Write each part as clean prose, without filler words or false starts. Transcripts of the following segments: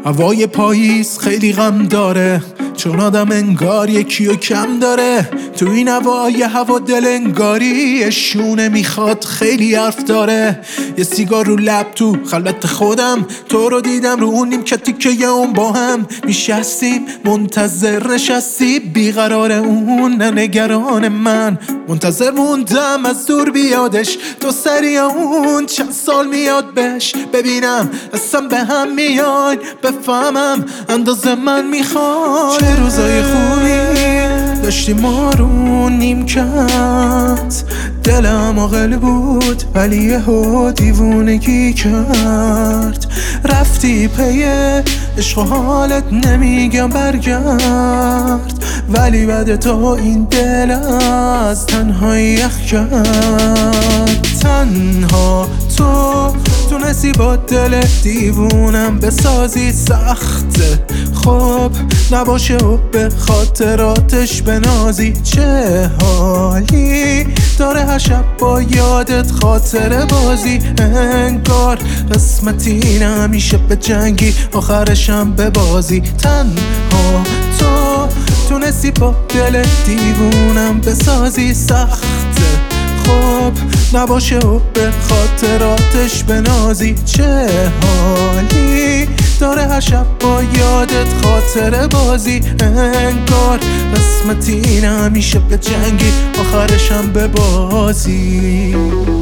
هوای پاییز خیلی غم داره، چون آدم انگار یکیو کم داره. تو این هوای هوا دل انگاری شونه میخواد، خیلی حرف داره. یه سیگار رو لب تو خلوت خودم، تو رو دیدم رو اون نیمکتی که یه اون با هم میشستیم. منتظر نشستی بیقرار اون، نگران من. منتظر موندم از دور بیادش، تو سری اون چند سال میاد بهش. ببینم اصلا به هم میاین، بفهمم اندازه من میخوای. چه روزای خوبی داشتی ما رو نیمکت، دلم عاقل بود ولی یهو دیوونگی کرد. رفتی پی عشق و حالت نمیگم برگرد، ولی بعد تو این دل از تنهایی یخ کرد. تنها تو تونستی با دل دیوونم بسازی سخته. خب نباشه و به خاطراتش بنازی. چه حالی داره هر شب با یادت خاطره بازی. انگار قسمتی نمیشه به جنگی، آخرشم به بازی. تنها تو تونستی با دل دیوونم بسازی سخته. خب نباشه و به خاطراتش بنازی. چه حالی داره هر شب با یادت خاطره بازی. انگار قسمتی نمیشه به جنگی، آخرشم به بازی.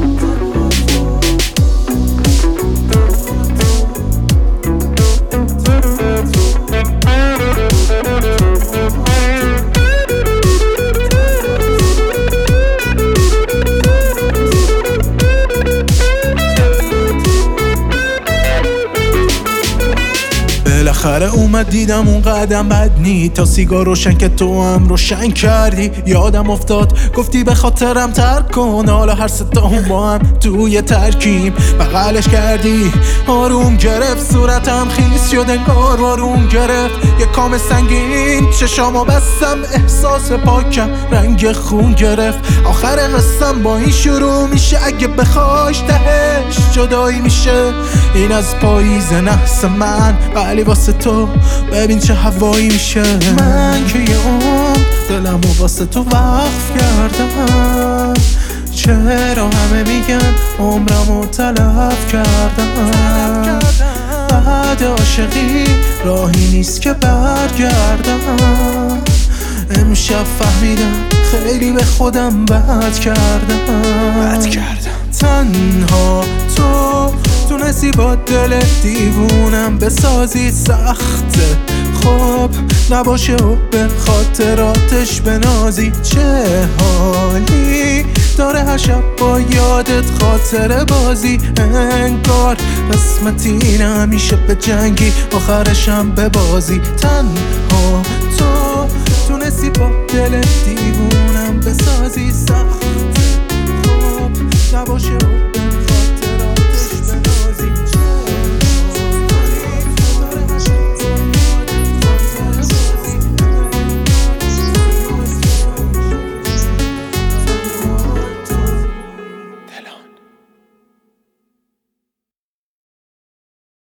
بالاخره اومد دیدم اون قدم بد نی، تا سیگار روشن که تو هم روشن کردی. یادم افتاد گفتی به خاطرم ترک کن، حالا هر ستامون با هم توی ترکیم. بغلش کردی آروم گرفت، صورتم خیس شد انگار آروم گرفت. یه کام سنگین چشامو بستم، احساس پاکم رنگ خون گرفت. آخر قصم با این شروع میشه، اگه بخوایش تهش جدایی میشه. این از پاییز نحس من، ولی واسه تو ببین چه هوایی میشه. من که یه عمر دلمو واسه تو وقف کردم، چرا همه میگن عمرمو تلف کردم. بعد عاشقی راهی نیست که برگردم. امشب فهمیدم خیلی به خودم بد کردم. تنها تو تونستی با دل دیوونم بسازی سخته. خب نباشه و به خاطراتش بنازی. چه حالی داره هر شب با یادت خاطره بازی. انگار قسمتی نمیشه به جنگی، آخرشم به بازی. تنها تو تونستی با دل دیوونم بسازی سخته. خب نباشه